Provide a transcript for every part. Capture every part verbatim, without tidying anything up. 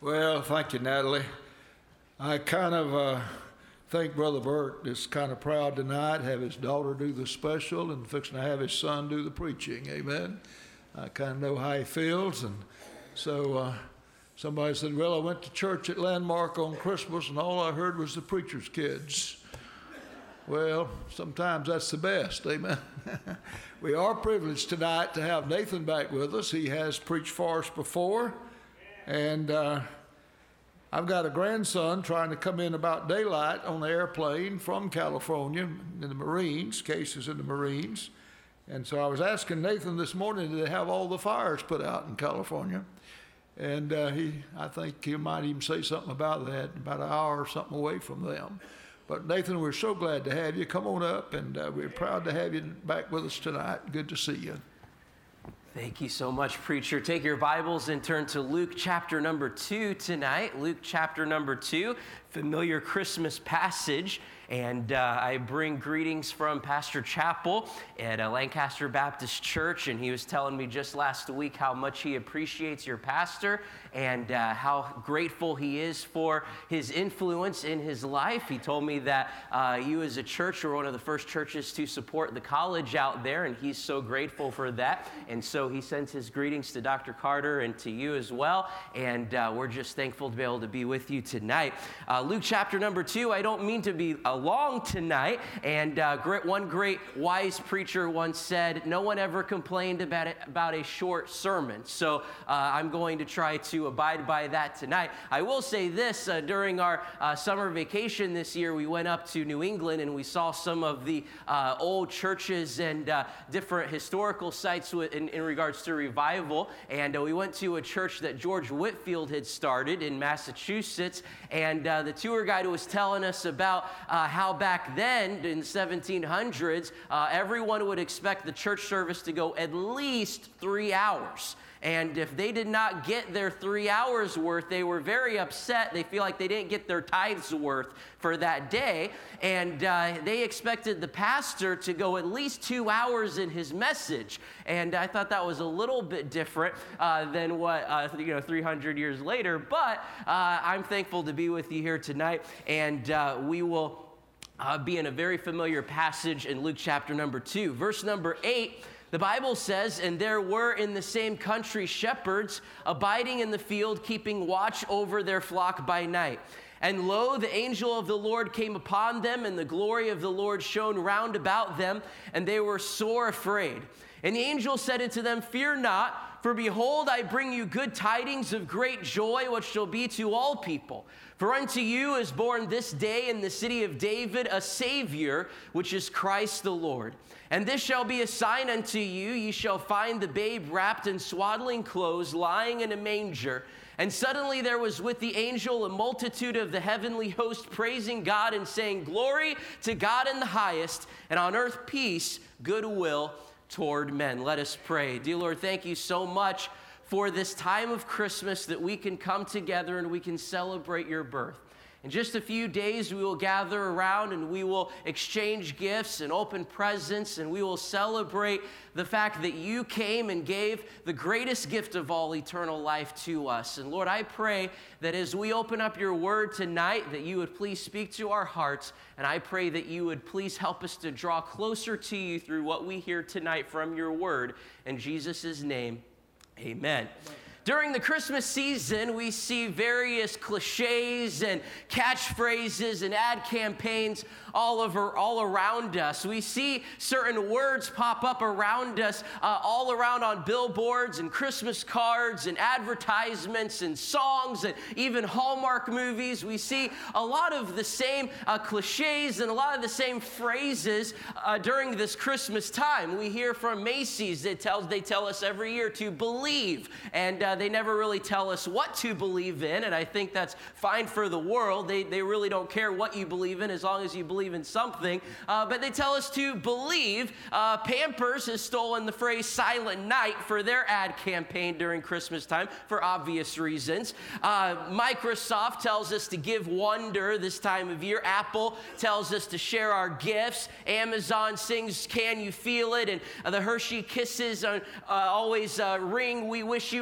Well, thank you, Natalie. I kind of uh, think Brother Bert is kind of proud tonight, have his daughter do the special and fixing to have his son do the preaching. Amen. I kind of know how he feels. And so uh, somebody said, well, I went to church at Landmark on Christmas and all I heard was the preacher's kids. Well, sometimes that's the best. Amen. We are privileged tonight to have Nathan back with us. He has preached for us before. And uh, I've got a grandson trying to come in about daylight on the airplane from California in the Marines, cases in the Marines. And so I was asking Nathan this morning, did they have all the fires put out in California? And uh, he, I think he might even say something about that, about an hour or something away from them. But Nathan, we're so glad to have you. Come on up, and uh, we're proud to have you back with us tonight. Good to see you. Thank you so much, preacher. Take your Bibles and turn to Luke chapter number two tonight. Luke chapter number two, familiar Christmas passage. And uh, I bring greetings from Pastor Chappell at uh, Lancaster Baptist Church. And he was telling me just last week how much he appreciates your pastor and uh, how grateful he is for his influence in his life. He told me that uh, you as a church were one of the first churches to support the college out there, and he's so grateful for that. And so he sends his greetings to Doctor Carter and to you as well. And uh, we're just thankful to be able to be with you tonight. Uh, Luke chapter number two, I don't mean to be uh, long tonight, and uh, great, one great wise preacher once said, no one ever complained about it, about a short sermon, so uh, I'm going to try to abide by that tonight. I will say this, uh, during our uh, summer vacation this year, we went up to New England and we saw some of the uh, old churches and uh, different historical sites in, in regards to revival, and uh, we went to a church that George Whitefield had started in Massachusetts, and uh, the tour guide was telling us about uh, how back then in the seventeen hundreds, uh, everyone would expect the church service to go at least three hours. And if they did not get their three hours worth, they were very upset. They feel like they didn't get their tithes worth for that day. And uh, they expected the pastor to go at least two hours in his message. And I thought that was a little bit different uh, than what, uh, you know, three hundred years later. But uh, I'm thankful to be with you here tonight. And uh, we will uh, be in a very familiar passage in Luke chapter number two. Verse number eight. The Bible says, and there were in the same country shepherds abiding in the field, keeping watch over their flock by night. And lo, the angel of the Lord came upon them, and the glory of the Lord shone round about them, and they were sore afraid. And the angel said unto them, fear not, for behold, I bring you good tidings of great joy, which shall be to all people. For unto you is born this day in the city of David a Savior, which is Christ the Lord. And this shall be a sign unto you, ye shall find the babe wrapped in swaddling clothes, lying in a manger. And suddenly there was with the angel a multitude of the heavenly host, praising God and saying, glory to God in the highest, and on earth peace, goodwill toward men. Let us pray. Dear Lord, thank you so much for this time of Christmas that we can come together and we can celebrate your birth. In just a few days, we will gather around and we will exchange gifts and open presents, and we will celebrate the fact that you came and gave the greatest gift of all, eternal life, to us. And Lord, I pray that as we open up your word tonight, that you would please speak to our hearts, and I pray that you would please help us to draw closer to you through what we hear tonight from your word. In Jesus' name, amen. During the Christmas season, we see various cliches and catchphrases and ad campaigns all over, all around us. We see certain words pop up around us, uh, all around on billboards and Christmas cards and advertisements and songs and even Hallmark movies. We see a lot of the same uh, cliches and a lot of the same phrases uh, during this Christmas time. We hear from Macy's that tells they tell us every year to believe, and uh, they never really tell us what to believe in, and I think that's fine for the world. They, they really don't care what you believe in as long as you believe in something, uh, but they tell us to believe. Uh, Pampers has stolen the phrase silent night for their ad campaign during Christmas time for obvious reasons. Uh, Microsoft tells us to give wonder this time of year. Apple tells us to share our gifts. Amazon sings Can You Feel It? And uh, the Hershey Kisses uh, uh, always uh, ring We Wish You a Merry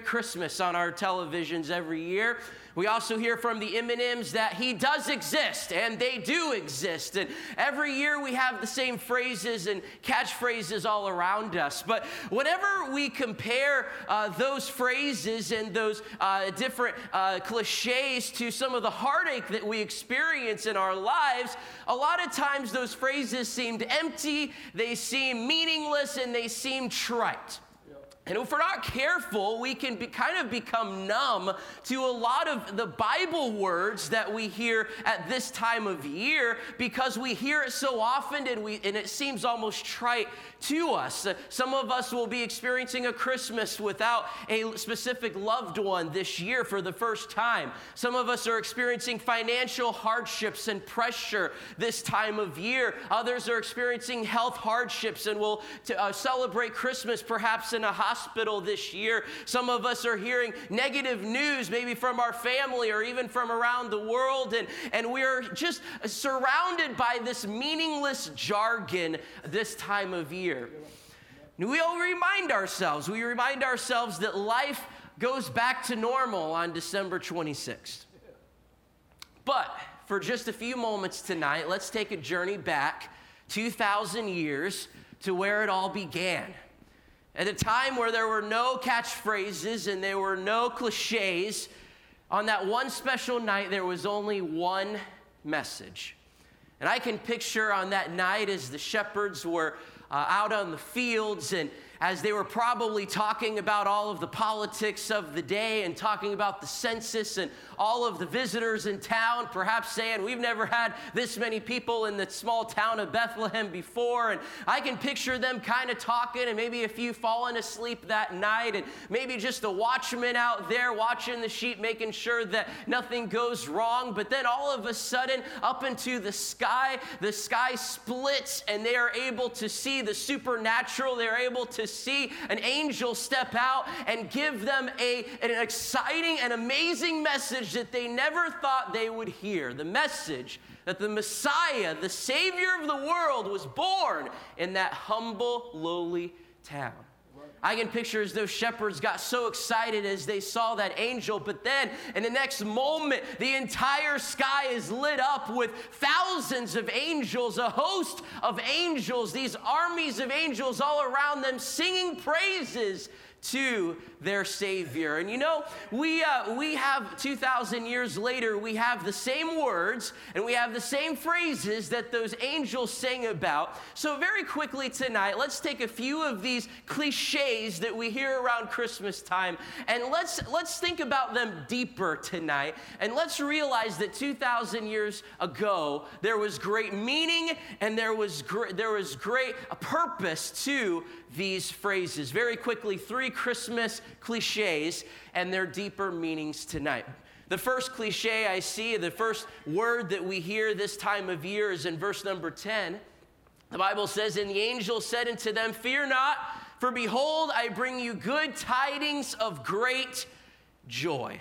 Christmas on our televisions every year. We also hear from the M and M's that he does exist, and they do exist. And every year we have the same phrases and catchphrases all around us. But whenever we compare uh, those phrases and those uh, different uh, cliches to some of the heartache that we experience in our lives, a lot of times those phrases seemed empty, they seem meaningless, and they seem trite. And if we're not careful, we can be, kind of become numb to a lot of the Bible words that we hear at this time of year because we hear it so often and, we, and it seems almost trite to us. Uh, some of us will be experiencing a Christmas without a specific loved one this year for the first time. Some of us are experiencing financial hardships and pressure this time of year. Others are experiencing health hardships and will to, uh, celebrate Christmas perhaps in a hospital hospital this year. Some of us are hearing negative news, maybe from our family or even from around the world, and, and we're just surrounded by this meaningless jargon this time of year. We all remind ourselves, we remind ourselves that life goes back to normal on December twenty-sixth. But for just a few moments tonight, let's take a journey back two thousand years to where it all began. At a time where there were no catchphrases and there were no cliches, on that one special night, there was only one message. And I can picture on that night as the shepherds were uh, out on the fields and as they were probably talking about all of the politics of the day and talking about the census and all of the visitors in town, perhaps saying, we've never had this many people in the small town of Bethlehem before. And I can picture them kind of talking and maybe a few falling asleep that night and maybe just a watchman out there watching the sheep, making sure that nothing goes wrong. But then all of a sudden, up into the sky, the sky splits and they are able to see the supernatural. They're able to see an angel step out and give them a, an exciting and amazing message that they never thought they would hear. The message that the Messiah, the Savior of the world, was born in that humble, lowly town. I can picture as those shepherds got so excited as they saw that angel, but then in the next moment, the entire sky is lit up with thousands of angels, a host of angels, these armies of angels all around them singing praises to their Savior. And you know, we uh, we have two thousand years later, we have the same words and we have the same phrases that those angels sang about. So very quickly tonight, let's take a few of these cliches that we hear around Christmas time and let's let's think about them deeper tonight. And let's realize that two thousand years ago, there was great meaning and there was gr- there was great purpose to these phrases. Very quickly, three Christmas cliches and their deeper meanings tonight. The first cliche I see, the first word that we hear this time of year is in verse number ten. The Bible says, and the angel said unto them, fear not, for behold, I bring you good tidings of great joy.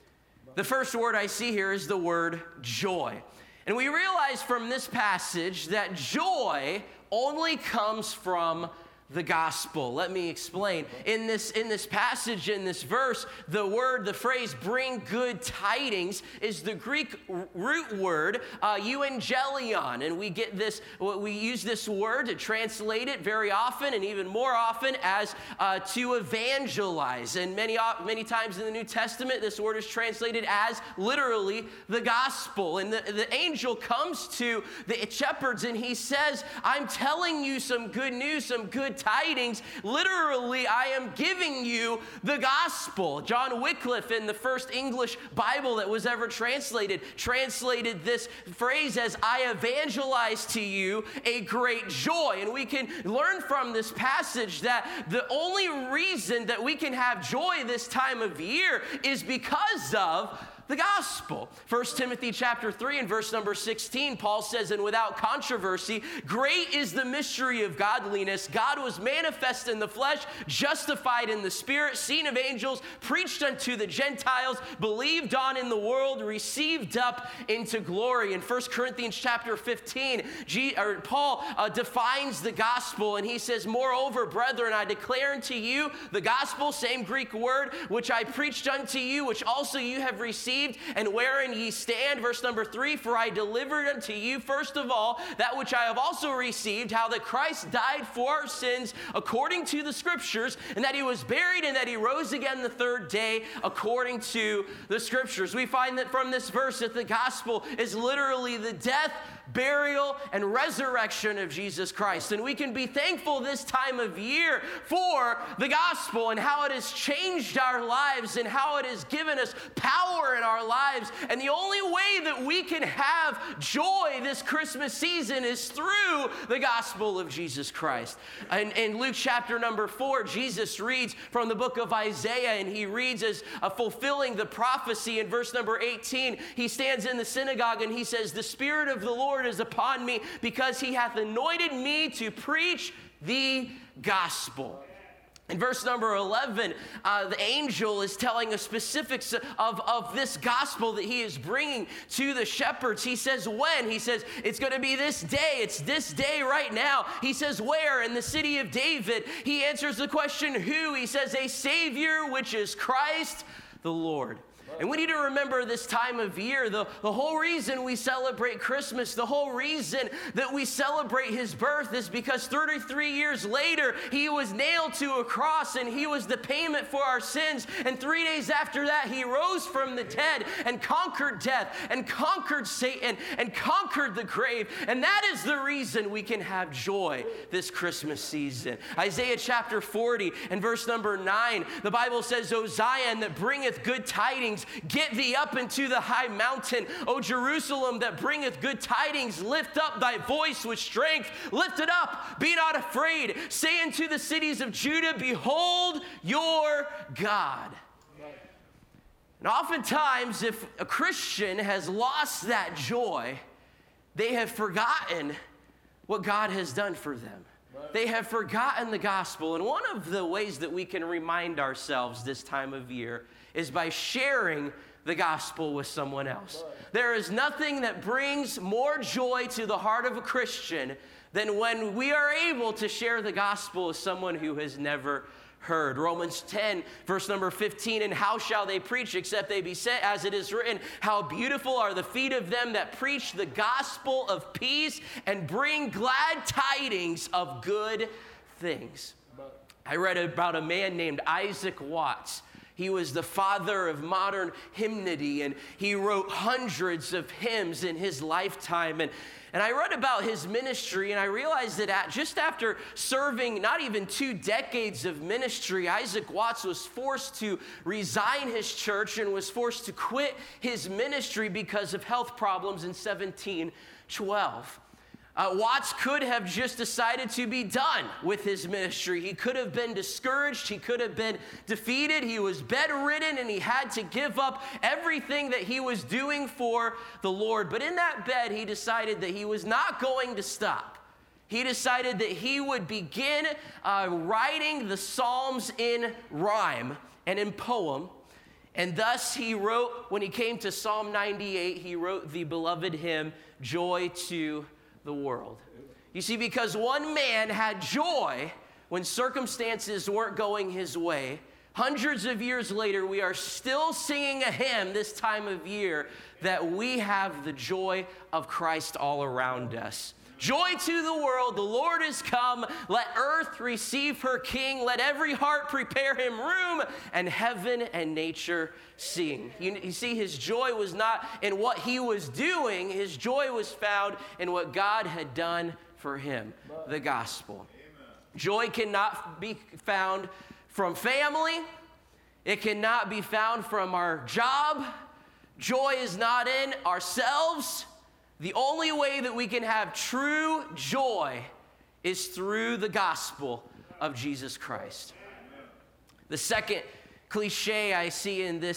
The first word I see here is the word joy. And we realize from this passage that joy only comes from the gospel. Let me explain. In this, in this passage, in this verse, the word, the phrase, bring good tidings is the Greek root word, uh, euangelion. And we get this, we use this word to translate it very often and even more often as uh, to evangelize. And many, many times in the New Testament, this word is translated as literally the gospel. And the, the angel comes to the shepherds and he says, I'm telling you some good news, some good tidings. Literally, I am giving you the gospel. John Wycliffe, in the first English Bible that was ever translated, translated this phrase as, I evangelize to you a great joy. And we can learn from this passage that the only reason that we can have joy this time of year is because of the gospel. First Timothy chapter three and verse number sixteen, Paul says, and without controversy, great is the mystery of godliness. God was manifest in the flesh, justified in the spirit, seen of angels, preached unto the Gentiles, believed on in the world, received up into glory. In First Corinthians chapter fifteen, G, or Paul uh, defines the gospel, and he says, moreover, brethren, I declare unto you the gospel, same Greek word, which I preached unto you, which also you have received, and wherein ye stand. Verse number three, for I delivered unto you first of all that which I have also received, how that Christ died for our sins according to the scriptures, and that he was buried, and that he rose again the third day according to the scriptures. We find that from this verse that the gospel is literally the death, burial, and resurrection of Jesus Christ. And we can be thankful this time of year for the gospel and how it has changed our lives and how it has given us power in our lives. And the only way that we can have joy this Christmas season is through the gospel of Jesus Christ. And in Luke chapter number four, Jesus reads from the book of Isaiah, and he reads as uh, fulfilling the prophecy. In verse number eighteen, he stands in the synagogue and he says, the Spirit of the Lord is upon me, because he hath anointed me to preach the gospel. In verse number eleven, uh, the angel is telling us specifics of, of this gospel that he is bringing to the shepherds. He says when? He says it's going to be this day. It's this day right now. He says where? In the city of David. He answers the question who. He says a Savior, which is Christ the Lord. And we need to remember this time of year, the, the whole reason we celebrate Christmas, the whole reason that we celebrate his birth is because thirty-three years later, he was nailed to a cross and he was the payment for our sins. And three days after that, he rose from the dead and conquered death and conquered Satan and conquered the grave. And that is the reason we can have joy this Christmas season. Isaiah chapter forty and verse number nine, the Bible says, O Zion that bringeth good tidings, get thee up into the high mountain. O Jerusalem that bringeth good tidings, lift up thy voice with strength. Lift it up, be not afraid. Say unto the cities of Judah, behold your God. And oftentimes, if a Christian has lost that joy, they have forgotten what God has done for them. They have forgotten the gospel. And one of the ways that we can remind ourselves this time of year is by sharing the gospel with someone else. There is nothing that brings more joy to the heart of a Christian than when we are able to share the gospel with someone who has never heard. Romans ten, verse number fifteen, and how shall they preach except they be sent? As it is written, how beautiful are the feet of them that preach the gospel of peace and bring glad tidings of good things. I read about a man named Isaac Watts. He was the father of modern hymnody, and he wrote hundreds of hymns in his lifetime. And, and I read about his ministry, and I realized that at, just after serving not even two decades of ministry, Isaac Watts was forced to resign his church and was forced to quit his ministry because of health problems in seventeen twelve. Uh, Watts could have just decided to be done with his ministry. He could have been discouraged. He could have been defeated. He was bedridden, and he had to give up everything that he was doing for the Lord. But in that bed, he decided that he was not going to stop. He decided that he would begin uh, writing the Psalms in rhyme and in poem. And thus he wrote, when he came to Psalm ninety-eight, he wrote the beloved hymn, Joy to the World. You see, because one man had joy when circumstances weren't going his way, hundreds of years later, we are still singing a hymn this time of year that we have the joy of Christ all around us. Joy to the world, the Lord is come. Let earth receive her King. Let every heart prepare him room, and heaven and nature sing. You, you see, his joy was not in what he was doing. His joy was found in what God had done for him, the gospel. Amen. Joy cannot be found from family. It cannot be found from our job. Joy is not in ourselves. The only way that we can have true joy is through the gospel of Jesus Christ. The second cliche I see in this,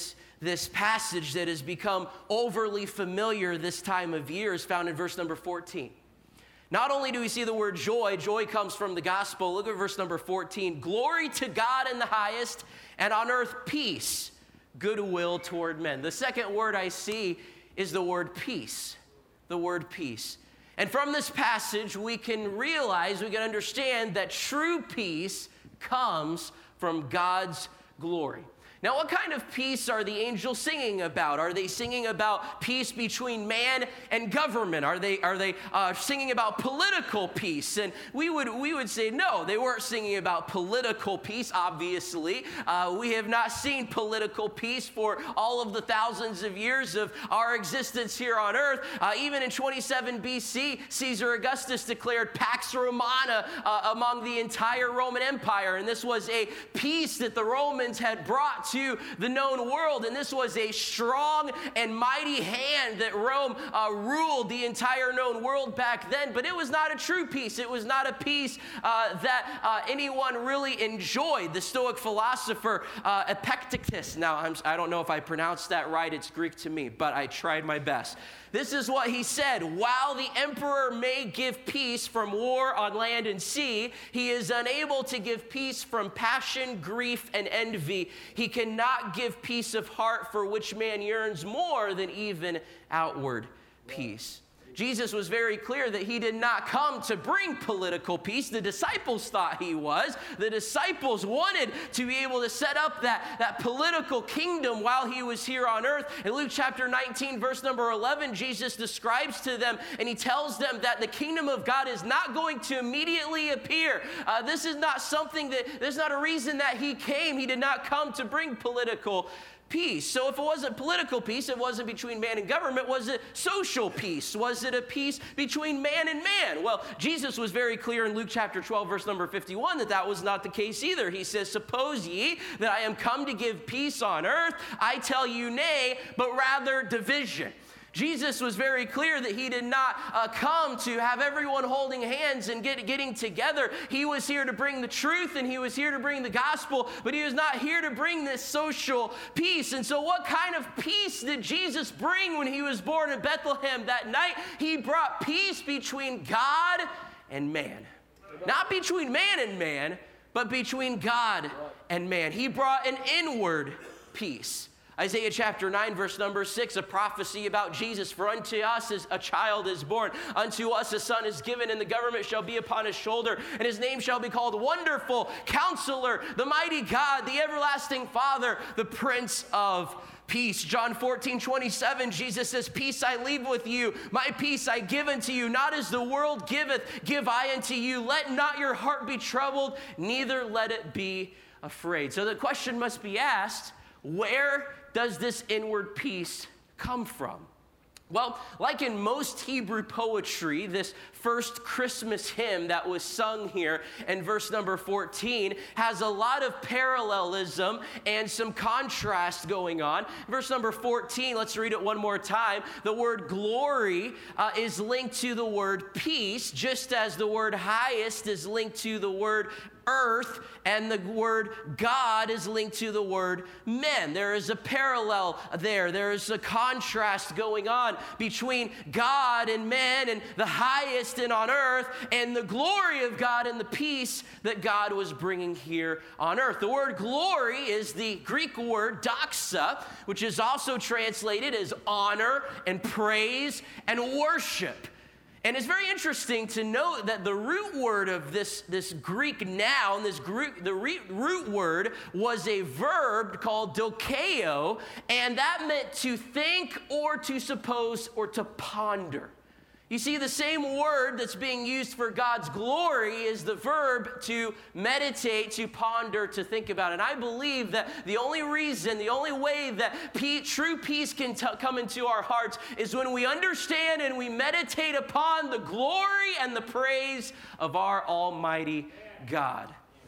this passage that has become overly familiar this time of year is found in verse number fourteen. Not only do we see the word joy, joy comes from the gospel. Look at verse number fourteen. Glory to God in the highest, and on earth peace, goodwill toward men. The second word I see is the word peace. The word peace. And from this passage, we can realize, we can understand that true peace comes from God's glory. Now, what kind of peace are the angels singing about? Are they singing about peace between man and government? Are they are they uh, singing about political peace? And we would we would say no, they weren't singing about political peace. Obviously, uh, we have not seen political peace for all of the thousands of years of our existence here on earth. Uh, even in twenty-seven B C, Caesar Augustus declared Pax Romana uh, among the entire Roman Empire, and this was a peace that the Romans had brought to the known world, and this was a strong and mighty hand that Rome uh, ruled the entire known world back then. But it was not a true peace. It was not a peace uh, that uh, anyone really enjoyed. The Stoic philosopher uh, Epictetus, now I'm, I don't know if I pronounced that right, it's Greek to me, but I tried my best. This is what he said: while the emperor may give peace from war on land and sea, he is unable to give peace from passion, grief, and envy. He cannot give peace of heart, for which man yearns more than even outward peace. Jesus was very clear that he did not come to bring political peace. The disciples thought he was. The disciples wanted to be able to set up that, that political kingdom while he was here on earth. In Luke chapter nineteen, verse number eleven, Jesus describes to them, and he tells them that the kingdom of God is not going to immediately appear. Uh, this is not something that, there's not a reason that he came. He did not come to bring political peace. So if it wasn't political peace, it wasn't between man and government, was it social peace? Was it a peace between man and man? Well, Jesus was very clear in Luke chapter twelve, verse number fifty-one, that that was not the case either. He says, suppose ye that I am come to give peace on earth? I tell you nay, but rather division. Jesus was very clear that he did not uh, come to have everyone holding hands and get, getting together. He was here to bring the truth, and he was here to bring the gospel, but he was not here to bring this social peace. And so what kind of peace did Jesus bring when he was born in Bethlehem that night? He brought peace between God and man. Not between man and man, but between God and man. He brought an inward peace. Isaiah chapter nine, verse number six, a prophecy about Jesus. For unto us is a child is born, unto us a son is given, and the government shall be upon his shoulder, and his name shall be called Wonderful, Counselor, the Mighty God, the Everlasting Father, the Prince of Peace. John fourteen, twenty-seven, Jesus says, peace I leave with you, my peace I give unto you, not as the world giveth, give I unto you. Let not your heart be troubled, neither let it be afraid. So the question must be asked, where does this inward peace come from? Well, like in most Hebrew poetry, this first Christmas hymn that was sung here in verse number fourteen has a lot of parallelism and some contrast going on. Verse number fourteen, let's read it one more time. The word glory uh, is linked to the word peace, just as the word highest is linked to the word earth, and the word God is linked to the word men. There is a parallel there. There is a contrast going on between God and men, and the highest and on earth, and the glory of God and the peace that God was bringing here on earth. The word glory is the Greek word doxa, which is also translated as honor and praise and worship. And it's very interesting to note that the root word of this, this Greek noun, this Greek, the re, root word was a verb called dokeo, and that meant to think or to suppose or to ponder. You see, the same word that's being used for God's glory is the verb to meditate, to ponder, to think about. And I believe that the only reason, the only way that pe- true peace can t- come into our hearts is when we understand and we meditate upon the glory and the praise of our Almighty God.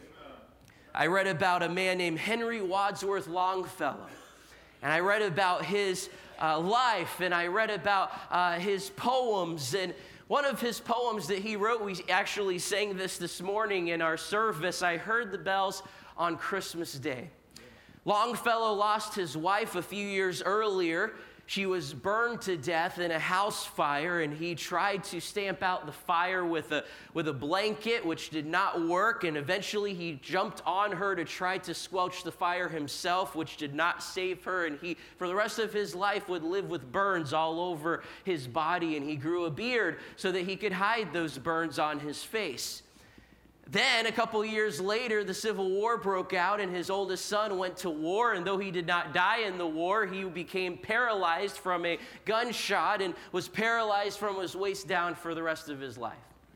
I read about a man named Henry Wadsworth Longfellow, and I read about his Uh, life, and I read about uh, his poems, and one of his poems that he wrote, we actually sang this this morning in our service, I heard the bells on Christmas Day. Longfellow lost his wife a few years earlier. She was burned to death in a house fire, and he tried to stamp out the fire with a, with a blanket, which did not work, and eventually he jumped on her to try to squelch the fire himself, which did not save her, and he, for the rest of his life, would live with burns all over his body, and he grew a beard so that he could hide those burns on his face. Then, a couple years later, the Civil War broke out, and his oldest son went to war, and though he did not die in the war, he became paralyzed from a gunshot and was paralyzed from his waist down for the rest of his life.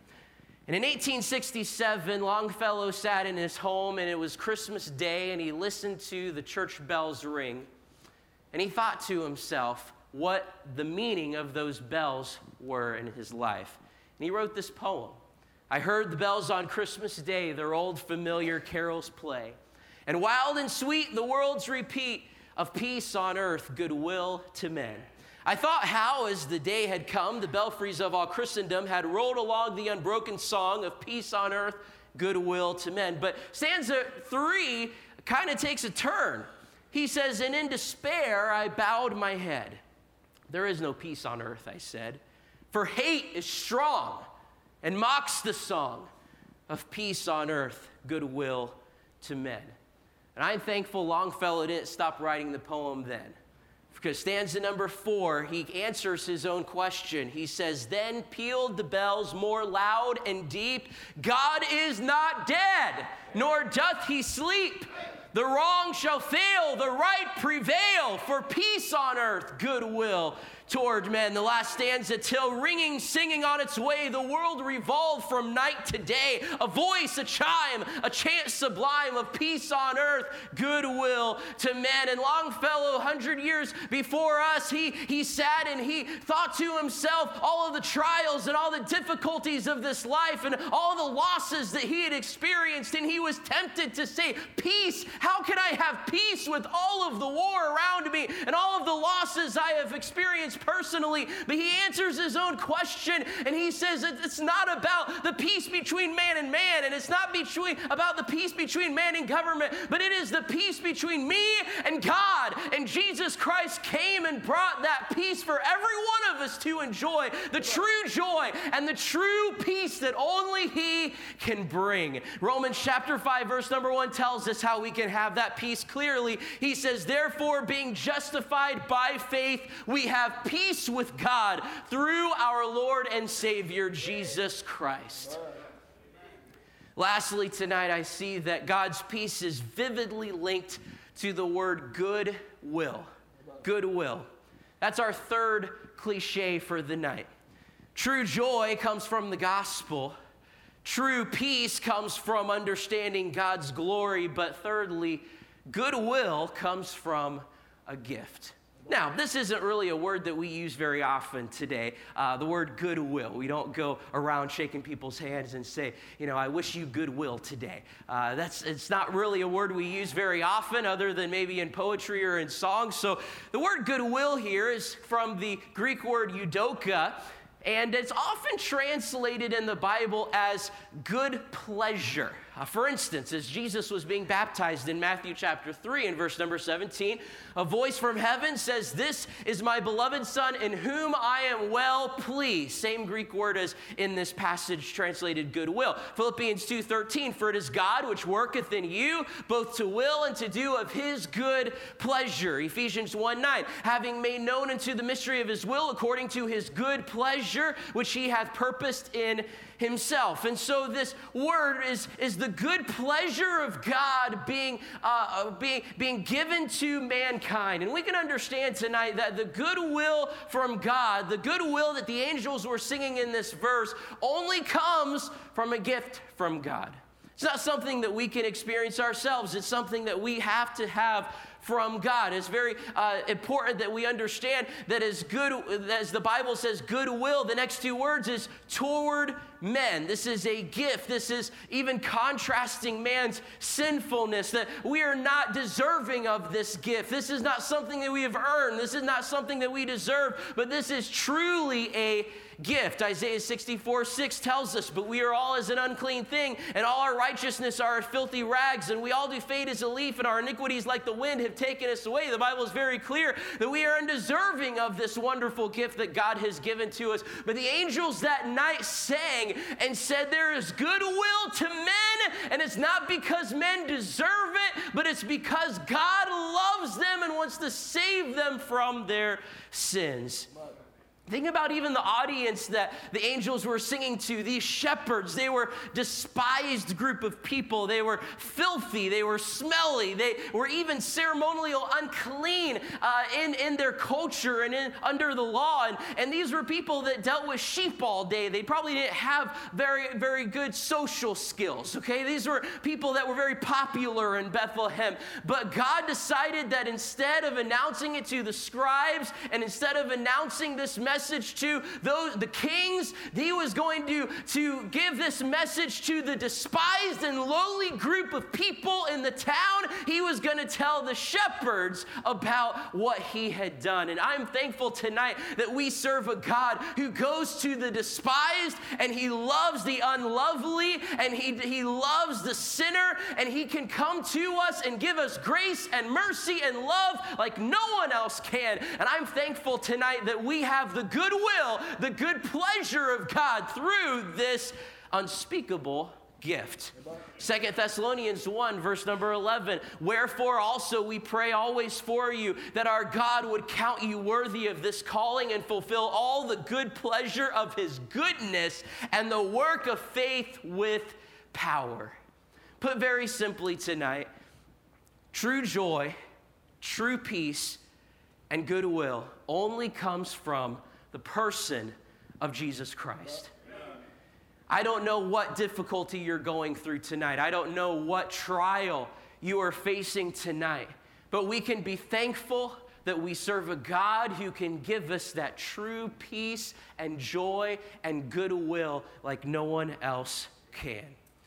And in eighteen sixty-seven, Longfellow sat in his home, and it was Christmas Day, and he listened to the church bells ring, and he thought to himself what the meaning of those bells were in his life. And he wrote this poem. I heard the bells on Christmas Day, their old familiar carols play. And wild and sweet the world's repeat of peace on earth, goodwill to men. I thought how, as the day had come, the belfries of all Christendom had rolled along the unbroken song of peace on earth, goodwill to men. But stanza three kind of takes a turn. He says, and in despair I bowed my head. There is no peace on earth, I said, for hate is strong and mocks the song of peace on earth, goodwill to men. And I'm thankful Longfellow didn't stop writing the poem then. Because stanza number four, he answers his own question. He says, then pealed the bells more loud and deep. God is not dead, nor doth he sleep. The wrong shall fail, the right prevail, for peace on earth, goodwill toward men. The last stanza, till ringing, singing on its way, the world revolved from night to day. A voice, a chime, a chant sublime of peace on earth, goodwill to men. And Longfellow, a hundred years before us, he, he sat and he thought to himself all of the trials and all the difficulties of this life and all the losses that he had experienced. And he was tempted to say, peace, how can I have peace with all of the war around me and all of the losses I have experienced personally? But he answers his own question, and he says it's not about the peace between man and man, and it's not between about the peace between man and government, but it is the peace between me and God. And Jesus Christ came and brought that peace for every one of us to enjoy, the true joy and the true peace that only he can bring. Romans chapter five verse number one tells us how we can have that peace clearly. He says, therefore, being justified by faith, we have peace with God through our Lord and Savior, Jesus Christ. Lastly, tonight I see that God's peace is vividly linked to the word goodwill. Goodwill. That's our third cliche for the night. True joy comes from the gospel. True peace comes from understanding God's glory. But thirdly, goodwill comes from a gift. Now, this isn't really a word that we use very often today, uh, the word goodwill. We don't go around shaking people's hands and say, you know, I wish you goodwill today. Uh, that's it's not really a word we use very often other than maybe in poetry or in songs. So the word goodwill here is from the Greek word eudokia, and it's often translated in the Bible as good pleasure. Uh, for instance, as Jesus was being baptized in Matthew chapter three and verse number seventeen, a voice from heaven says, this is my beloved Son in whom I am well pleased. Same Greek word as in this passage translated goodwill. Philippians two thirteen, for it is God which worketh in you both to will and to do of his good pleasure. Ephesians one nine, having made known unto the mystery of his will according to his good pleasure, which he hath purposed in himself. And so this word is, is the good pleasure of God being, uh, being, being given to mankind. And we can understand tonight that the goodwill from God, the goodwill that the angels were singing in this verse, only comes from a gift from God. It's not something that we can experience ourselves. It's something that we have to have from God. It's very uh, important that we understand that as good, as the Bible says, goodwill, the next two words is toward men. This is a gift. This is even contrasting man's sinfulness, that we are not deserving of this gift. This is not something that we have earned. This is not something that we deserve, but this is truly a gift. Isaiah sixty-four six tells us, but we are all as an unclean thing, and all our righteousness are as filthy rags, and we all do fade as a leaf, and our iniquities like the wind have taken us away. The Bible is very clear that we are undeserving of this wonderful gift that God has given to us. But the angels that night sang and said, there is goodwill to men, and it's not because men deserve it, but it's because God loves them and wants to save them from their sins. Think about even the audience that the angels were singing to, these shepherds. They were a despised group of people. They were filthy. They were smelly. They were even ceremonially unclean uh, in, in their culture and in, under the law. And, and these were people that dealt with sheep all day. They probably didn't have very, very good social skills, okay? These were people that were very popular in Bethlehem. But God decided that instead of announcing it to the scribes and instead of announcing this message to those the kings, he was going to, to give this message to the despised and lowly group of people in the town. He was going to tell the shepherds about what he had done. And I'm thankful tonight that we serve a God who goes to the despised, and he loves the unlovely, and he, he loves the sinner, and he can come to us and give us grace and mercy and love like no one else can. And I'm thankful tonight that we have the goodwill, the good pleasure of God through this unspeakable gift. Second Thessalonians one, verse number eleven, wherefore also we pray always for you, that our God would count you worthy of this calling and fulfill all the good pleasure of his goodness and the work of faith with power. Put very simply tonight, true joy, true peace, and goodwill only comes from the person of Jesus Christ. I don't know what difficulty you're going through tonight. I don't know what trial you are facing tonight. But we can be thankful that we serve a God who can give us that true peace and joy and goodwill like no one else can.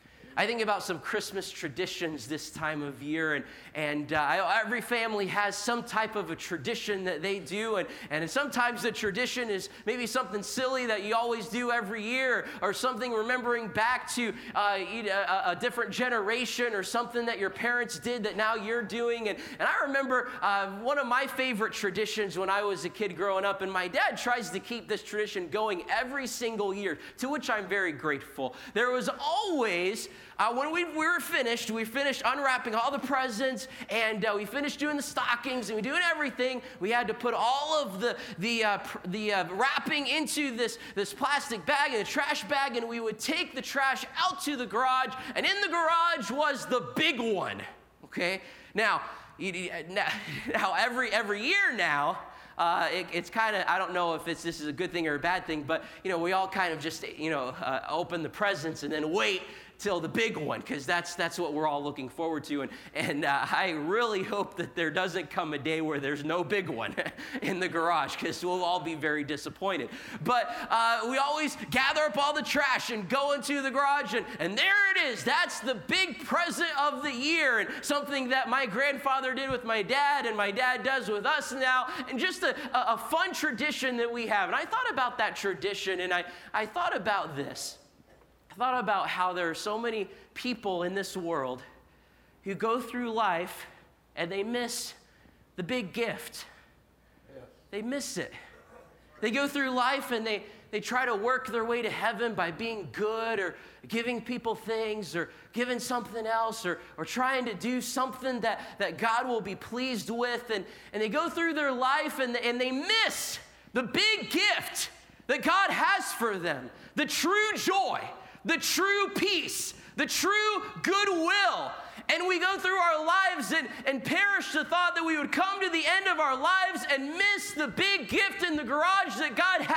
I think about some Christmas traditions this time of year, and, and uh, every family has some type of a tradition that they do, and, and sometimes the tradition is maybe something silly that you always do every year, or something remembering back to uh, a, a different generation, or something that your parents did that now you're doing. And, and I remember uh, one of my favorite traditions when I was a kid growing up, and my dad tries to keep this tradition going every single year, to which I'm very grateful. There was always Uh, when we, we were finished, we finished unwrapping all the presents, and uh, we finished doing the stockings, and we doing everything. We had to put all of the the uh, pr- the uh, wrapping into this this plastic bag and a trash bag, and we would take the trash out to the garage, and in the garage was the big one. Okay, now you, now, now every every year now. Uh, it, it's kind of, I don't know if it's, this is a good thing or a bad thing, but, you know, we all kind of just, you know, uh, open the presents and then wait till the big one, because that's that's what we're all looking forward to. And, and uh, I really hope that there doesn't come a day where there's no big one in the garage, because we'll all be very disappointed. But uh, we always gather up all the trash and go into the garage, and, and there it is. That's the big present of the year, and something that my grandfather did with my dad and my dad does with us now, and just a, a, a fun tradition that we have. And I thought about that tradition, and I, I thought about this. I thought about how there are so many people in this world who go through life and they miss the big gift. Yes. They miss it. They go through life and they, they try to work their way to heaven by being good or giving people things or giving something else or, or trying to do something that, that God will be pleased with. And, and they go through their life and, and they miss the big gift that God has for them, the true joy, the true peace, the true goodwill. And we go through our lives and, and perish the thought that we would come to the end of our lives and miss the big gift in the garage that God has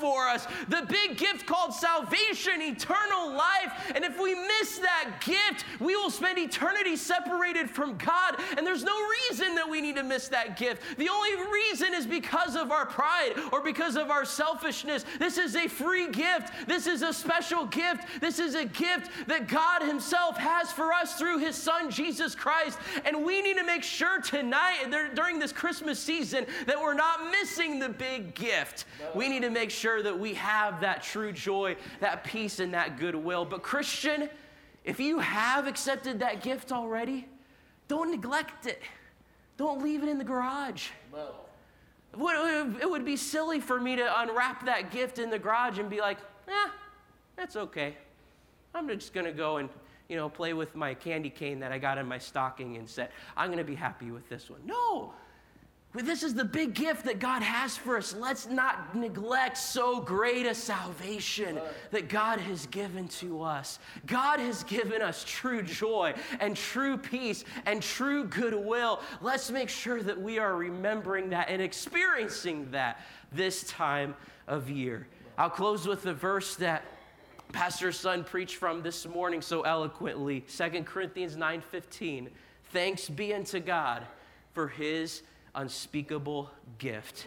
for us. The big gift called salvation, eternal life. And if we miss that gift, we will spend eternity separated from God. And there's no reason that we need to miss that gift. The only reason is because of our pride or because of our selfishness. This is a free gift. This is a special gift. This is a gift that God himself has for us through his son, Jesus Christ. And we need to make sure tonight, during this Christmas season, that we're not missing the big gift. We need to make sure that we have that true joy, that peace, and that goodwill. But Christian, if you have accepted that gift already, don't neglect it. Don't leave it in the garage. It would be silly for me to unwrap that gift in the garage and be like, eh, that's okay. I'm just going to go and, you know, play with my candy cane that I got in my stocking and say, I'm going to be happy with this one. No. This is the big gift that God has for us. Let's not neglect so great a salvation that God has given to us. God has given us true joy and true peace and true goodwill. Let's make sure that we are remembering that and experiencing that this time of year. I'll close with the verse that Pastor's son preached from this morning so eloquently, Second Corinthians nine fifteen. Thanks be unto God for his unspeakable gift.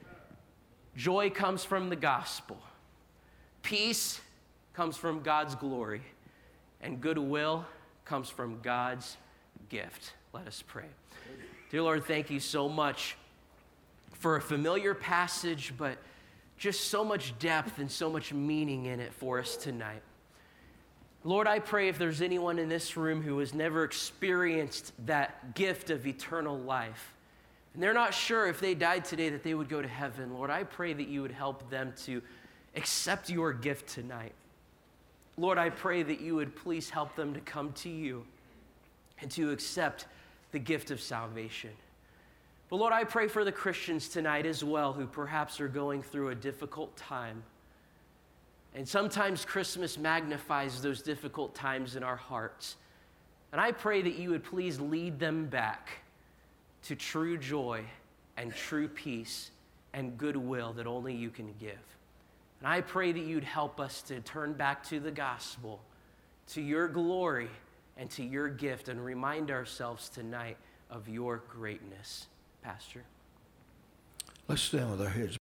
Joy comes from the gospel. Peace comes from God's glory. And goodwill comes from God's gift. Let us pray. Dear Lord, thank you so much for a familiar passage, but just so much depth and so much meaning in it for us tonight. Lord, I pray if there's anyone in this room who has never experienced that gift of eternal life, and they're not sure if they died today that they would go to heaven, Lord, I pray that you would help them to accept your gift tonight. Lord, I pray that you would please help them to come to you and to accept the gift of salvation. But Lord, I pray for the Christians tonight as well who perhaps are going through a difficult time. And sometimes Christmas magnifies those difficult times in our hearts. And I pray that you would please lead them back to true joy and true peace and goodwill that only you can give. And I pray that you'd help us to turn back to the gospel, to your glory, and to your gift, and remind ourselves tonight of your greatness. Pastor. Let's stand with our heads